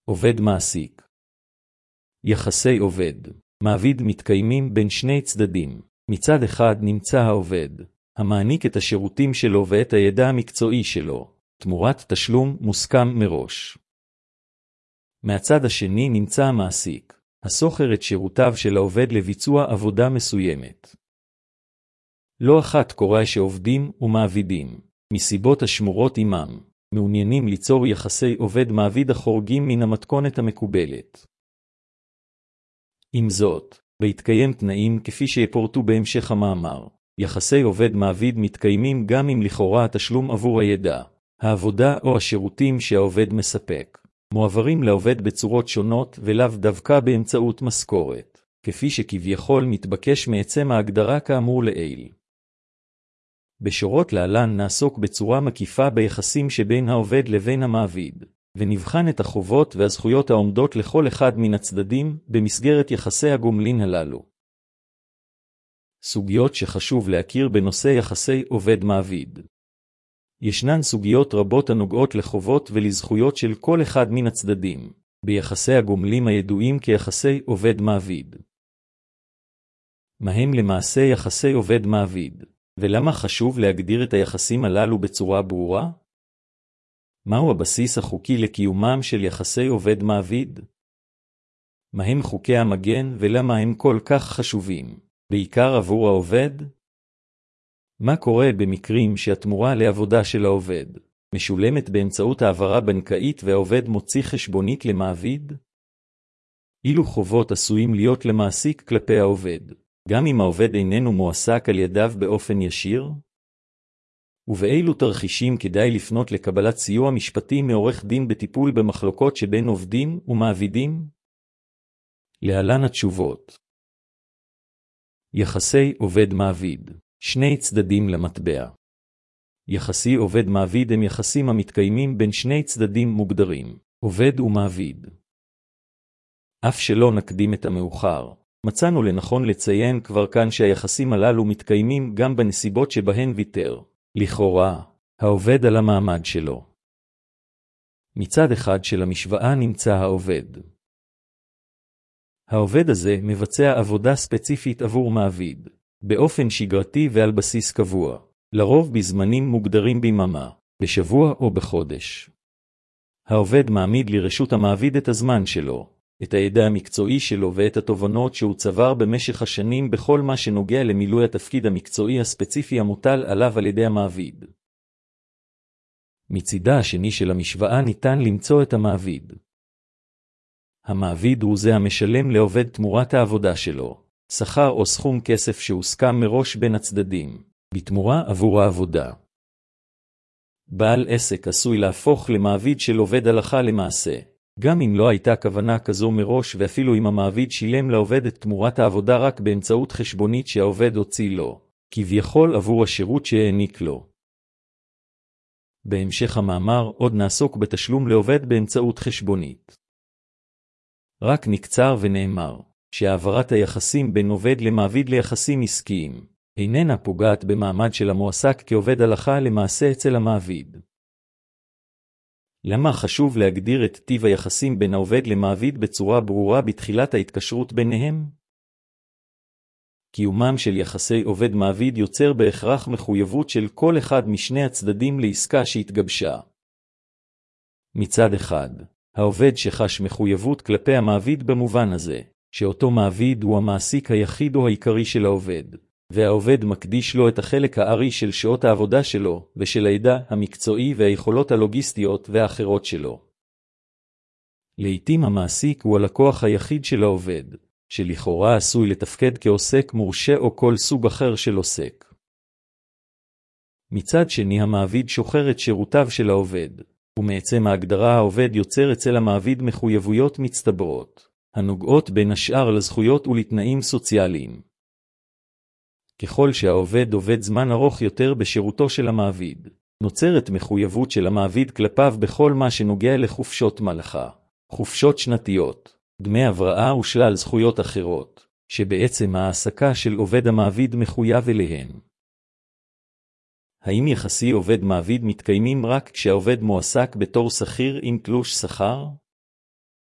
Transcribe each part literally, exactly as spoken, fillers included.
עובד מעסיק. יחסי עובד מעביד מתקיימים בין שני צדדים. מצד אחד נמצא העובד, המעניק את השירותים שלו ואת הידע המקצועי שלו, תמורת תשלום מוסכם מראש. מהצד השני נמצא המעסיק, הסוחר את שירותיו של העובד לביצוע עבודה מסוימת. לא אחת קורה שעובדים ומעבידים, מסיבות השמורות עמם, מעוניינים ליצור יחסי עובד מעביד החורגים מן המתכונת המקובלת. עם זאת, בהתקיים תנאים כפי שיפורטו בהמשך המאמר, יחסי עובד מעביד מתקיימים גם אם לכאורה התשלום עבור הידע, העבודה או השירותים שהעובד מספק, מועברים לעובד בצורות שונות ולאו דווקא באמצעות משכורת, כפי שכביכול מתבקש מעצם ההגדרה כאמור לעיל. בשורות להלן נעסוק בצורה מקיפה ביחסים שבין העובד לבין המעביד, ונבחן את החובות והזכויות העומדות לכל אחד מן הצדדים במסגרת יחסי הגומלין הללו. סוגיות שחשוב להכיר בנושא יחסי עובד-מעביד. ישנן סוגיות רבות הנוגעות לחובות ולזכויות של כל אחד מן הצדדים, ביחסי הגומלין הידועים כיחסי עובד-מעביד. מהם למעשה יחסי עובד-מעביד, ולמה חשוב להגדיר את היחסים הללו בצורה ברורה? מהו הבסיס החוקי לקיומם של יחסי עובד-מעביד? מהם חוקי המגן ולמה הם כל כך חשובים, בעיקר עבור העובד? מה קורה במקרים שהתמורה לעבודה של העובד משולמת באמצעות העברה בנקאית והעובד מוציא חשבונית למעביד? אילו חובות עשויים להיות למעסיק כלפי העובד, גם אם העובד איננו מועסק על ידיו באופן ישיר? ובאילו תרחישים כדאי לפנות לקבלת סיוע משפטי מעורך דין בטיפול במחלוקות שבין עובדים ומעבידים? להלן התשובות. יחסי עובד-מעביד, שני צדדים למטבע. יחסי עובד-מעביד הם יחסים המתקיימים בין שני צדדים מוגדרים, עובד ומעביד. אף שלא נקדים את המאוחר, מצאנו לנכון לציין כבר כאן שהיחסים הללו מתקיימים גם בנסיבות שבהן ויתר, לכאורה, העובד על המעמד שלו. מצד אחד של המשוואה נמצא העובד. העובד הזה מבצע עבודה ספציפית עבור מעביד, באופן שגרתי ועל בסיס קבוע, לרוב בזמנים מוגדרים ביממה, בשבוע או בחודש. העובד מעמיד לרשות המעביד את הזמן שלו, את הידע המקצועי שלו ואת התובנות שהוא צבר במשך השנים בכל מה שנוגע למילוי התפקיד המקצועי הספציפי המוטל עליו על ידי המעביד. מצידה השני של המשוואה ניתן למצוא את המעביד. המעביד הוא זה המשלם לעובד תמורת העבודה שלו, שכר או סכום כסף שהוסכם מראש בין הצדדים, בתמורה עבור העבודה. בעל עסק עשוי להפוך למעביד של עובד הלכה למעשה, גם אם לא הייתה כוונה כזו מראש ואפילו אם המעביד שילם לעובד את תמורת העבודה רק באמצעות חשבונית שהעובד הוציא לו, כביכול עבור השירות שהעניק לו. בהמשך המאמר עוד נעסוק בתשלום לעובד באמצעות חשבונית. רק נקצר ונאמר, שהעברת היחסים בין עובד למעביד ליחסים עסקיים, איננה פוגעת במעמד של המועסק כעובד הלכה למעשה אצל המעביד. למה חשוב להגדיר את טיב היחסים בין העובד למעביד בצורה ברורה בתחילת ההתקשרות ביניהם? קיומם של יחסי עובד-מעביד יוצר בהכרח מחויבות של כל אחד משני הצדדים לעסקה שהתגבשה. מצד אחד, העובד שחש מחויבות כלפי המעביד במובן הזה, שאותו מעביד הוא המעסיק היחיד או העיקרי של העובד, והעובד מקדיש לו את החלק הארי של שעות העבודה שלו ושל הידע המקצועי והיכולות הלוגיסטיות והאחרות שלו. לעתים המעסיק הוא הלקוח היחיד של העובד, שלכאורה עשוי לתפקד כעוסק מורשה או כל סוג אחר של עוסק. מצד שני המעביד שוחר את שירותיו של העובד, ומעצם ההגדרה העובד יוצר אצל המעביד מחויבויות מצטברות, הנוגעות בין השאר לזכויות ולתנאים סוציאליים. ככל שהעובד עובד זמן ארוך יותר בשירותו של המעביד, נוצרת מחויבות של המעביד כלפיו בכל מה שנוגע לחופשות מלאכה, חופשות שנתיות, דמי הבראה ושלל זכויות אחרות, שבעצם העסקה של עובד המעביד מחויב אליהן. האם יחסי עובד-מעביד מתקיימים רק כשהעובד מועסק בתור שכיר עם תלוש שכר?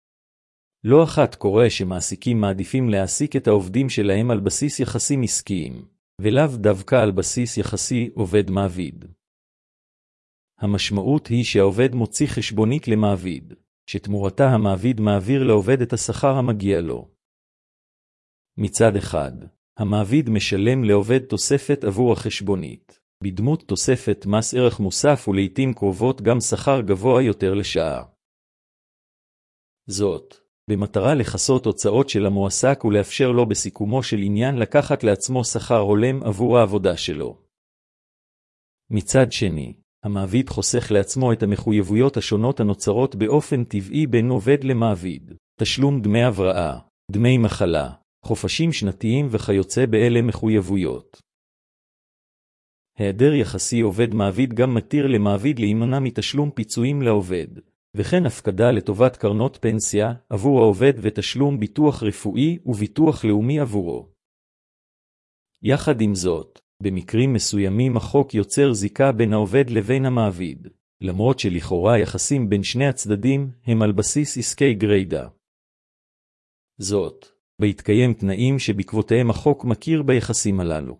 לא אחת קורה שמעסיקים מעדיפים להעסיק את העובדים שלהם על בסיס יחסים עסקיים, ולאו דווקא על בסיס יחסי עובד-מעביד. המשמעות היא שהעובד מוציא חשבונית למעביד, שתמורתה המעביד מעביר לעובד את השכר המגיע לו. מצד אחד, המעביד משלם לעובד תוספת עבור החשבונית, בדמות תוספת מס ערך מוסף ולעיתים קרובות גם שכר גבוה יותר לשעה. זאת, במטרה לחסות הוצאות של המועסק ולאפשר לו בסיכומו של עניין לקחת לעצמו שכר הולם עבור העבודה שלו. מצד שני, המעביד חוסך לעצמו את המחויבויות השונות הנוצרות באופן טבעי בין עובד למעביד, תשלום דמי הבראה, דמי מחלה, חופשים שנתיים וכיוצא באלה מחויבויות. היעדר יחסי עובד-מעביד גם מתיר למעביד להימנע מתשלום פיצויים לעובד, וכן הפקדה לטובת קרנות פנסיה עבור העובד ותשלום ביטוח רפואי וביטוח לאומי עבורו. יחד עם זאת, במקרים מסוימים החוק יוצר זיקה בין העובד לבין המעביד, למרות שלכאורה יחסים בין שני הצדדים הם על בסיס עסקי גרידא. זאת, בהתקיים תנאים שבעקבותיהם החוק מכיר ביחסים הללו.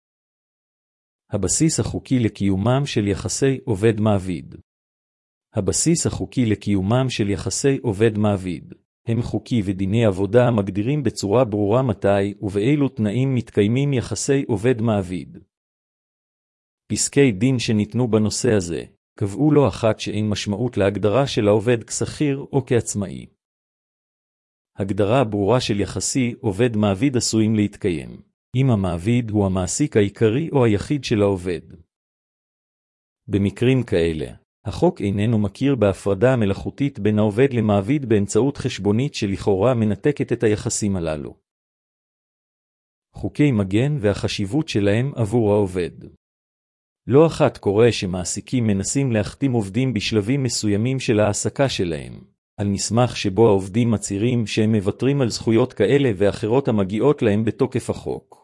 הבסיס החוקי לקיומם של יחסי עובד-מעביד. הבסיס החוקי לקיומם של יחסי עובד-מעביד הם חוקי ודיני עבודה המגדירים בצורה ברורה מתי ובאילו תנאים מתקיימים יחסי עובד-מעביד. פסקי דין שניתנו בנושא הזה קבעו לא אחת שאין משמעות להגדרה של העובד כשכיר או כעצמאי. הגדרה ברורה של יחסי עובד-מעביד עשויים להתקיים, אם המעביד הוא המעסיק העיקרי או היחיד של העובד. במקרים כאלה, החוק איננו מכיר בהפרדה המלאכותית בין העובד למעביד באמצעות חשבונית שלכאורה מנתקת את היחסים הללו. חוקי מגן והחשיבות שלהם עבור העובד. לא אחת קורה שמעסיקים מנסים להחתים עובדים בשלבים מסוימים של העסקה שלהם, על מסמך שבו העובדים מצהירים שהם מוותרים על זכויות כאלה ואחרות המגיעות להם בתוקף החוק.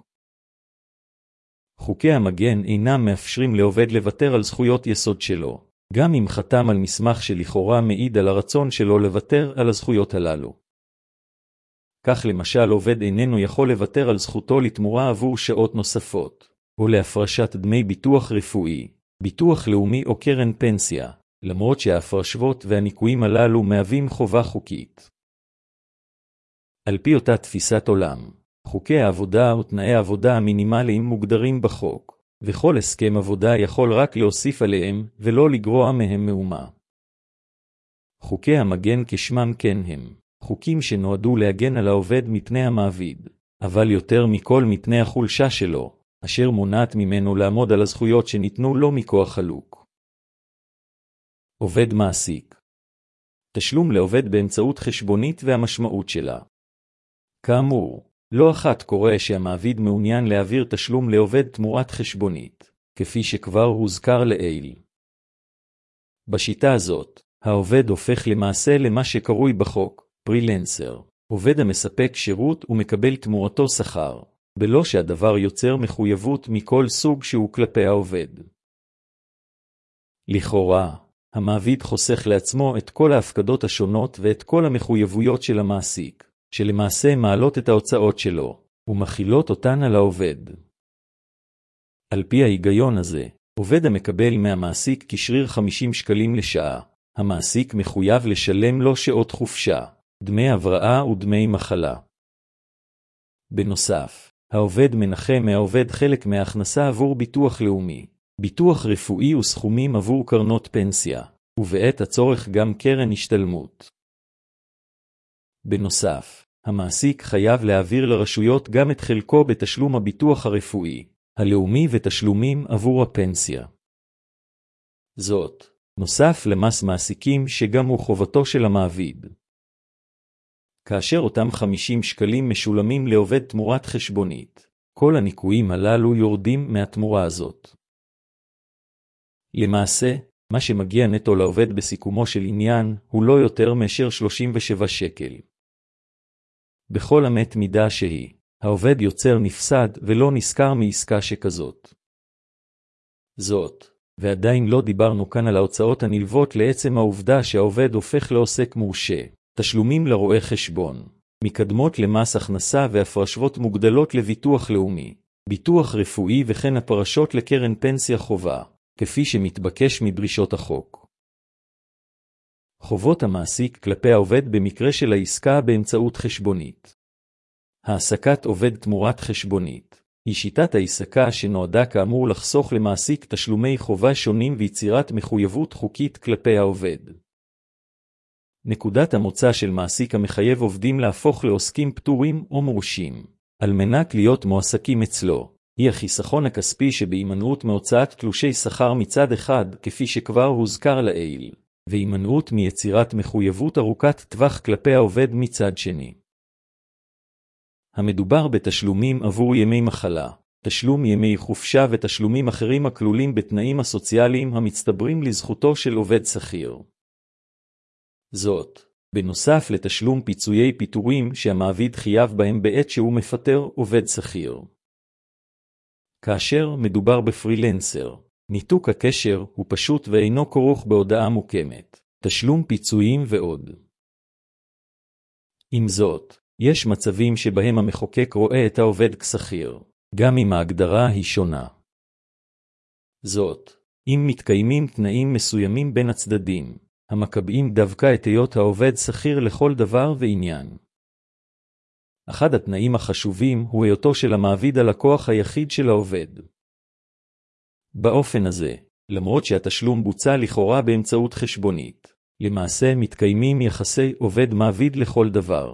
חוקי המגן אינם מאפשרים לעובד לוותר על זכויות יסוד שלו, גם אם חתם על מסמך שלכאורה מעיד על הרצון שלו לוותר על הזכויות הללו. כך למשל עובד איננו יכול לוותר על זכותו לתמורה עבור שעות נוספות, או להפרשת דמי ביטוח רפואי, ביטוח לאומי או קרן פנסיה, למרות שההפרשות והניקויים הללו מהווים חובה חוקית. על פי אותה תפיסת עולם, חוקי העבודה ותנאי העבודה המינימליים מוגדרים בחוק, וכל הסכם עבודה יכול רק להוסיף עליהם ולא לגרוע מהם מאומה. חוקי המגן כשמם כן הם, חוקים שנועדו להגן על העובד מפני המעביד, אבל יותר מכל מפני החולשה שלו, אשר מונעת ממנו לעמוד על הזכויות שניתנו לו מכוח חלוק. עובד מעסיק. תשלום לעובד באמצעות חשבונית והמשמעות שלה. כאמור, לא אחת קורה שהמעביד מעוניין להעביר תשלום לעובד תמורת חשבונית, כפי שכבר הוזכר לעיל. בשיטה הזאת, העובד הופך למעשה למה שקרוי בחוק, פרילנסר, עובד המספק שירות ומקבל תמורתו שכר, בלא שהדבר יוצר מחויבות מכל סוג שהוא כלפי העובד. לכאורה, המעביד חוסך לעצמו את כל ההפקדות השונות ואת כל המחויבויות של המעסיק, שלמעשה מעלות את ההוצאות שלו, ומכילות אותן על העובד. על פי ההיגיון הזה, עובד המקבל מהמעסיק כשריר חמישים שקלים לשעה, המעסיק מחויב לשלם לו שעות חופשה, דמי הבראה ודמי מחלה. בנוסף, העובד מנחה מהעובד חלק מההכנסה עבור ביטוח לאומי, ביטוח רפואי וסכומים עבור קרנות פנסיה, ובעת הצורך גם קרן השתלמות. בנוסף, המעסיק חייב להעביר לרשויות גם את חלקו בתשלום הביטוח הרפואי, הלאומי ותשלומים עבור הפנסיה. זאת, נוסף למס מעסיקים שגם הוא חובתו של המעביד. כאשר אותם חמישים שקלים משולמים לעובד תמורת חשבונית, כל הניקויים הללו יורדים מהתמורה הזאת. למעשה, מה שמגיע נטו לעובד בסיכומו של עניין הוא לא יותר מאשר שלושים ושבעה שקל. בכל אמת מידה שהיא, העובד יוצר נפסד ולא נזכר מעסקה שכזאת. זאת, ועדיין לא דיברנו כאן על ההוצאות הנלוות לעצם העובדה שהעובד הופך לעוסק מורשה, תשלומים לרואה חשבון, מקדמות למס הכנסה והפרשות מוגדלות לביטוח לאומי, ביטוח רפואי וכן הפרשות לקרן פנסיה חובה, כפי שמתבקש מדרישות החוק. חובות המעסיק כלפי העובד במקרה של העסקה באמצעות חשבונית. העסקת עובד תמורת חשבונית היא שיטת העסקה שנועדה כאמור לחסוך למעסיק תשלומי חובה שונים ויצירת מחויבות חוקית כלפי העובד. נקודת המוצא של מעסיק המחייב עובדים להפוך לעוסקים פטורים או מורשים, על מנת להיות מועסקים אצלו, היא החיסכון הכספי שבהימנעות מהוצאת תלושי שכר מצד אחד כפי שכבר הוזכר לעיל, והימנעות מיצירת מחויבות ארוכת טווח כלפי העובד מצד שני. המדובר בתשלומים עבור ימי מחלה, תשלום ימי חופשה ותשלומים אחרים הכלולים בתנאים הסוציאליים המצטברים לזכותו של עובד שכיר. זאת, בנוסף לתשלום פיצויי פיטורים שהמעביד חייב בהם בעת שהוא מפטר עובד שכיר. כאשר מדובר בפרילנסר, ניתוק הקשר הוא פשוט ואינו כרוך בהודעה מוקמת, תשלום פיצויים ועוד. עם זאת, יש מצבים שבהם המחוקק רואה את העובד כשכיר, גם אם ההגדרה היא שונה. זאת, אם מתקיימים תנאים מסוימים בין הצדדים, המקבעים דווקא את היות העובד שכיר לכל דבר ועניין. אחד התנאים החשובים הוא היותו של המעביד הלקוח היחיד של העובד. באופן הזה, למרות שהתשלום בוצע לכאורה באמצעות חשבונית, למעשה מתקיימים יחסי עובד-מעביד לכל דבר.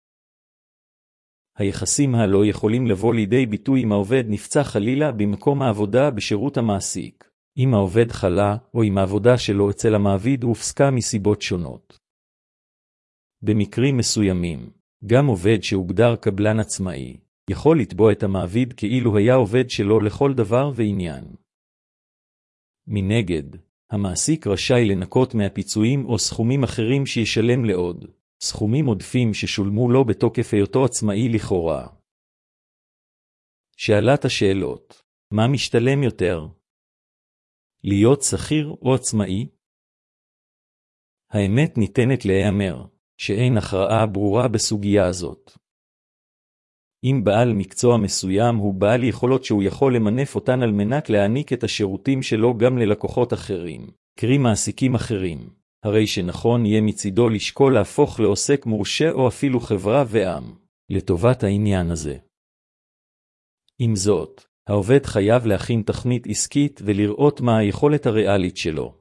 היחסים הללו יכולים לבוא לידי ביטוי אם העובד נפצע חלילה במקום העבודה בשירות המעסיק, אם העובד חלה או אם העבודה שלו אצל המעביד הופסקה מסיבות שונות. במקרים מסוימים, גם עובד שהוגדר קבלן עצמאי, יכול לתבוע את המעביד כאילו היה עובד שלו לכל דבר ועניין. מנגד, המעסיק רשאי לנקות מהפיצויים או סכומים אחרים שישלם לעוד, סכומים עודפים ששולמו לו בתוקף היותו עצמאי לכאורה. שאלת השאלות, מה משתלם יותר? להיות שכיר או עצמאי? האמת ניתנת להיאמר, שאין הכרעה ברורה בסוגיה הזאת. אם בעל מקצוע מסוים הוא בעל יכולות שהוא יכול למנף אותן על מנת להעניק את השירותים שלו גם ללקוחות אחרים, קרי מעסיקים אחרים, הרי שנכון יהיה מצידו לשקול להפוך לעוסק מורשה או אפילו חברה ועם, לטובת העניין הזה. עם זאת, העובד חייב להכין תכנית עסקית ולראות מה היכולת הריאלית שלו.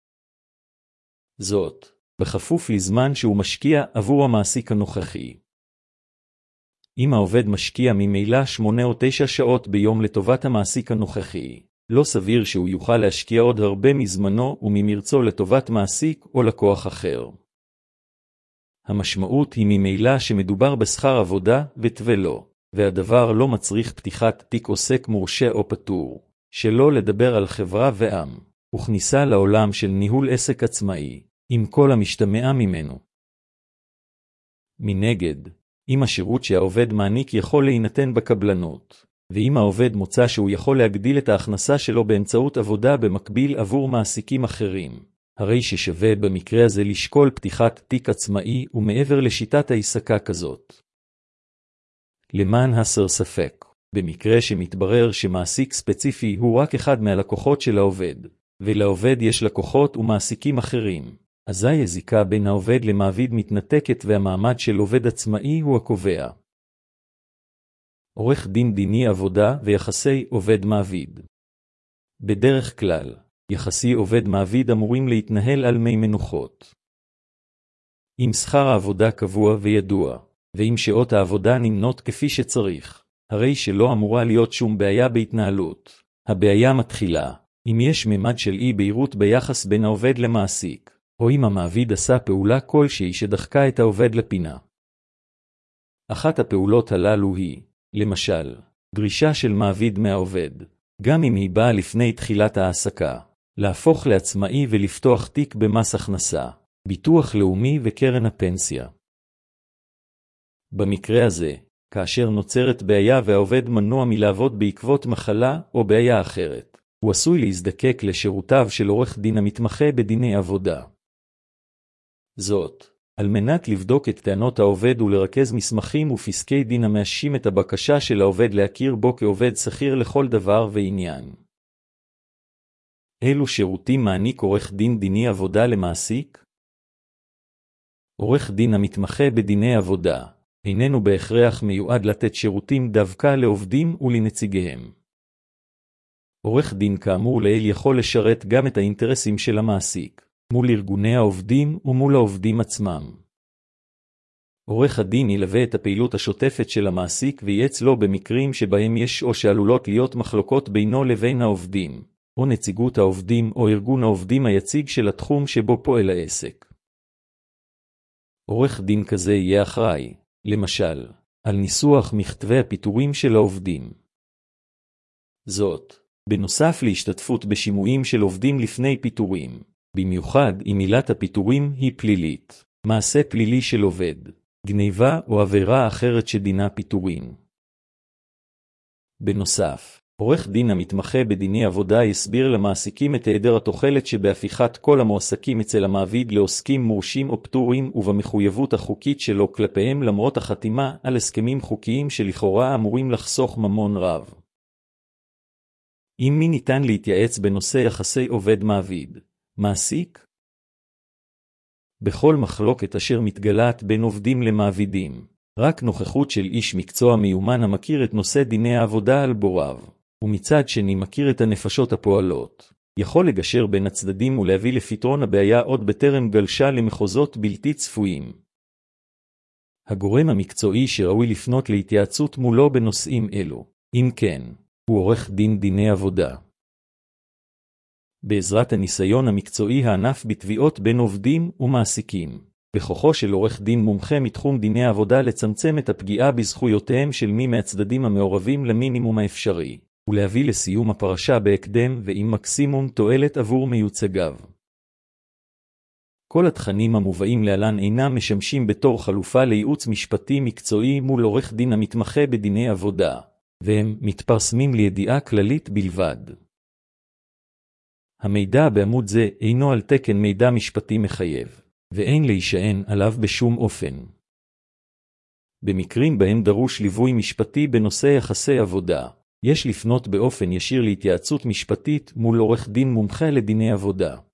זאת, בכפוף לזמן שהוא משקיע עבור המעסיק הנוכחי. אם העובד משקיע ממילא שמונה או תשע שעות ביום לטובת המעסיק הנוכחי, לא סביר שהוא יוכל להשקיע עוד הרבה מזמנו וממרצו לטובת מעסיק או לקוח אחר. המשמעות היא ממילא שמדובר בשכר עבודה ותווה לו, והדבר לא מצריך פתיחת תיק עוסק מורשה או פטור, שלא לדבר על חברה ועם, וכניסה לעולם של ניהול עסק עצמאי, עם כל המשתמע ממנו. מנגד, אם השירות שהעובד מעניק יכול להינתן בקבלנות, ואם העובד מוצא שהוא יכול להגדיל את ההכנסה שלו באמצעות עבודה במקביל עבור מעסיקים אחרים, הרי ששווה במקרה הזה לשקול פתיחת תיק עצמאי ומעבר לשיטת העסקה כזאת. למען הסר ספק, במקרה שמתברר שמעסיק ספציפי הוא רק אחד מהלקוחות של העובד, ולעובד יש לקוחות ומעסיקים אחרים, אזי הזיקה בין העובד למעביד מתנתקת והמעמד של עובד עצמאי הוא הקובע. עורך דין דיני עבודה ויחסי עובד-מעביד. בדרך כלל, יחסי עובד-מעביד אמורים להתנהל על מי מנוחות. אם שכר העבודה קבוע וידוע, ואם שעות העבודה נמנות כפי שצריך, הרי שלא אמורה להיות שום בעיה בהתנהלות. הבעיה מתחילה, אם יש ממד של אי בהירות ביחס בין העובד למעסיק, או אם המעביד עשה פעולה כלשהי שדחקה את העובד לפינה. אחת הפעולות הללו היא, למשל, דרישה של מעביד מהעובד, גם אם היא באה לפני תחילת העסקה, להפוך לעצמאי ולפתוח תיק במס הכנסה, ביטוח לאומי וקרן הפנסיה. במקרה הזה, כאשר נוצרת בעיה והעובד מנוע מלעבוד בעקבות מחלה או בעיה אחרת, הוא עשוי להזדקק לשירותיו של עורך דין המתמחה בדיני עבודה. זאת, על מנת לבדוק את טענות העובד ולרכז מסמכים ופסקי דין המאשים את הבקשה של העובד להכיר בו כעובד שכיר לכל דבר ועניין. אילו שירותים מעניק עורך דין דיני עבודה למעסיק? עורך דין המתמחה בדיני עבודה איננו בהכרח מיועד לתת שירותים דווקא לעובדים ולנציגיהם. עורך דין כאמור לעיל יכול לשרת גם את האינטרסים של המעסיק, מול ארגוני העובדים ומול העובדים עצמם. עורך הדין ילווה את הפעילות השוטפת של המעסיק וייעץ לו במקרים שבהם יש או שעלולות להיות מחלוקות בינו לבין העובדים, או נציגות העובדים או ארגון העובדים היציג של התחום שבו פועל העסק. עורך דין כזה יהיה אחראי, למשל, על ניסוח מכתבי הפיטורים של העובדים. זאת, בנוסף להשתתפות בשימועים של עובדים לפני פיטורים, במיוחד אם עילת הפיטורים היא פלילית, מעשה פלילי של עובד, גניבה או עבירה אחרת שדינה פיטורים. בנוסף, עורך דין המתמחה בדיני עבודה יסביר למעסיקים את היעדר התוחלת שבהפיכת כל המועסקים אצל המעביד לעוסקים מורשים או פטורים ובמחויבות החוקית שלו כלפיהם למרות החתימה על הסכמים חוקיים שלכאורה אמורים לחסוך ממון רב. עם מי ניתן להתייעץ בנושא יחסי עובד-מעביד, מעסיק? בכל מחלוקת אשר מתגלעת בין עובדים למעבידים, רק נוכחות של איש מקצוע מיומן המכיר את נושא דיני העבודה על בוריו, ומצד שני מכיר את הנפשות הפועלות, יכול לגשר בין הצדדים ולהביא לפתרון הבעיה עוד בטרם גלשה למחוזות בלתי צפויים. הגורם המקצועי שראוי לפנות להתייעצות מולו בנושאים אלו, אם כן, הוא עורך דין דיני עבודה. בעזרת הניסיון המקצועי הענף בתביעות בין עובדים ומעסיקים, בכוחו של עורך דין מומחה מתחום דיני העבודה לצמצם את הפגיעה בזכויותיהם של מי מהצדדים המעורבים למינימום האפשרי, ולהביא לסיום הפרשה בהקדם ועם מקסימום תועלת עבור מיוצגיו. כל התכנים המובאים להלן אינם משמשים בתור חלופה לייעוץ משפטי מקצועי מול עורך דין המתמחה בדיני עבודה, והם מתפרסמים לידיעה כללית בלבד. המידע בעמוד זה אינו על תקן מידע משפטי מחייב, ואין להישען עליו בשום אופן. במקרים בהם דרוש ליווי משפטי בנושא יחסי עבודה, יש לפנות באופן ישיר להתייעצות משפטית מול עורך דין מומחה לדיני עבודה.